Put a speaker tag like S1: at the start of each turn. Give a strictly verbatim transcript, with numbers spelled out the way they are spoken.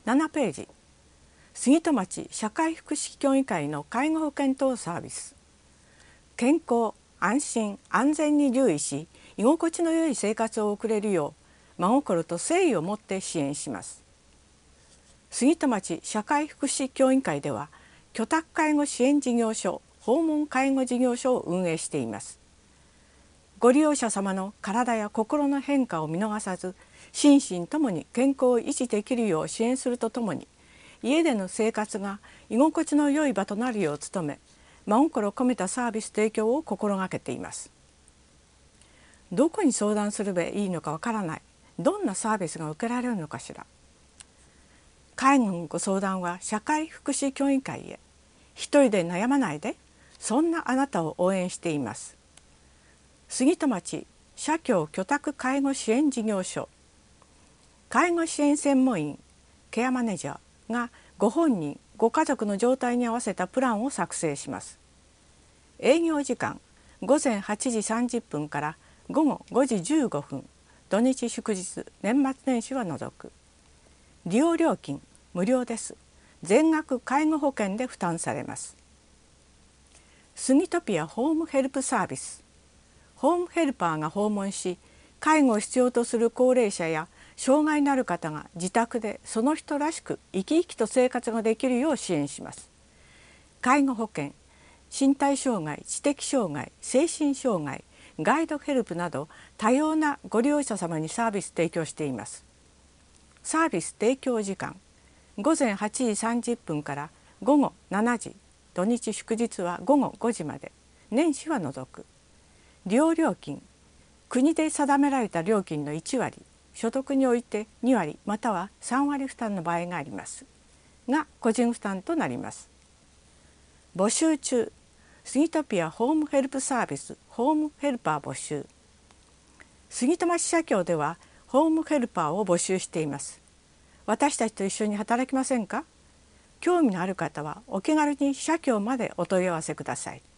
S1: ななページ、杉戸町社会福祉協議会の介護保険等サービス。健康、安心、安全に留意し、居心地の良い生活を送れるよう真心と誠意を持って支援します。杉戸町社会福祉協議会では、居宅介護支援事業所、訪問介護事業所を運営しています。ご利用者様の体や心の変化を見逃さず、心身ともに健康を維持できるよう支援するとともに、家での生活が居心地の良い場となるよう努め、真心込めたサービス提供を心がけています。どこに相談すればいいのかわからない、どんなサービスが受けられるのかしら。介護のご相談は社会福祉協議会へ。一人で悩まないで、そんなあなたを応援しています。杉戸町社協居宅介護支援事業所。介護支援専門員ケアマネージャーがご本人ご家族の状態に合わせたプランを作成します。営業時間ごぜんはちじさんじゅっぷんからごごごじじゅうごふん、土日祝日年末年始は除く。利用料金無料です。全額介護保険で負担されます。スギトピアホームヘルプサービス。ホームヘルパーが訪問し、介護を必要とする高齢者や障害のある方が自宅でその人らしく生き生きと生活ができるよう支援します。介護保険、身体障害、知的障害、精神障害、ガイドヘルプなど多様なご利用者様にサービス提供しています。サービス提供時間ごぜんはちじさんじゅっぷんからごごしちじ、土日祝日はごごごじまで、年始は除く。利用料金、国で定められた料金のいちわり、所得においてにわりまたはさんわり負担の場合がありますが、個人負担となります。募集中、スギトピアホームヘルプサービスホームヘルパー募集。杉戸町社協ではホームヘルパーを募集しています。私たちと一緒に働きませんか？興味のある方はお気軽に社協までお問い合わせください。